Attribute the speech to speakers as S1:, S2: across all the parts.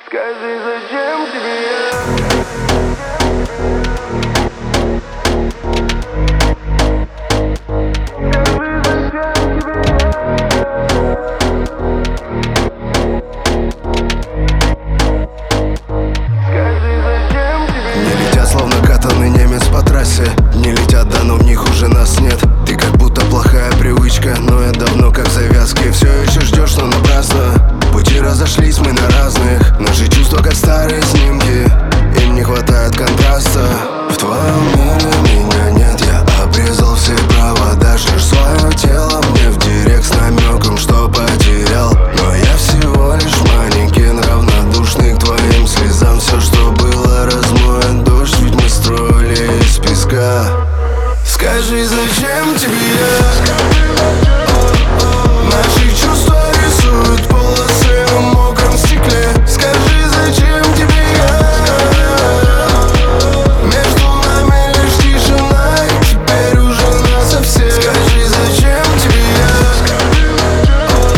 S1: Скажи, зачем тебе я?
S2: Не летят, словно катанный немец по трассе. Не летят, да, но в них уже нас нет. Ты как будто плохая привычка, но я давно как завязки. Все еще ждешь, но напрасно. Пути разошлись, мы на разных. Наши чувства как старые снимки, им не хватает контраста. В твоем мире меня нет, я обрезал все провода. Шлешь свое тело мне в директ с намеком, что потерял. Но я всего лишь манекен, равнодушный к твоим слезам. Все, что было, размоет дождь, ведь мы строили из песка. Скажи, зачем тебе я? Наши чувства рисуют полосы на мокром стекле. Скажи, зачем тебе я? Между нами лишь тишина, и теперь уже насовсем. Скажи, зачем тебе я?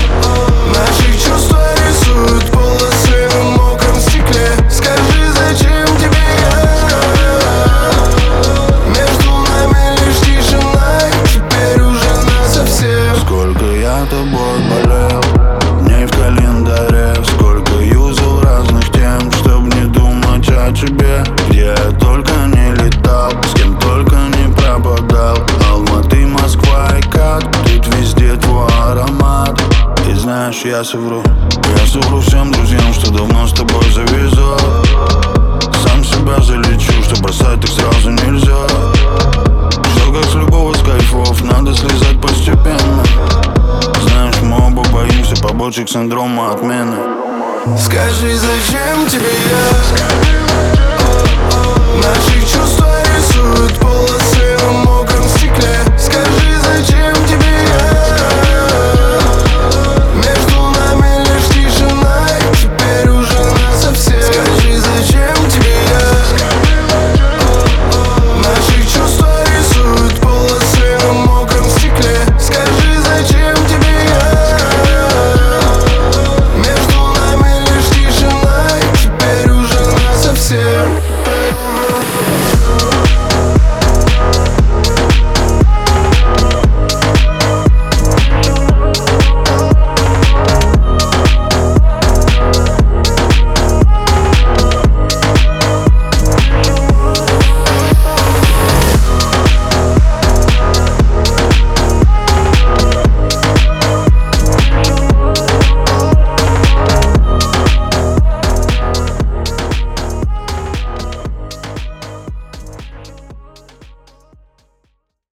S2: Наши чувства рисуют полосы на мокром стекле. Скажи, зачем тебе я? Между нами лишь тишина, и теперь уже насовсем.
S3: Сколько я тобой болел, дней в календаре. Сколько юзал разных тем, чтоб не думать о тебе. Где я только не летал, с кем только не пропадал. Алматы, Москва и Кат, тут везде твой аромат. И знаешь, я совру всем друзьям, что давно с тобой завязал. Сам себя залечу, что бросать так сразу нельзя. Все как с любого с кайфов, надо слезать постепенно. Знаешь, мы оба боимся побочек синдрома отмены.
S2: Скажи, зачем тебе я? Наши чувства рисуют полосы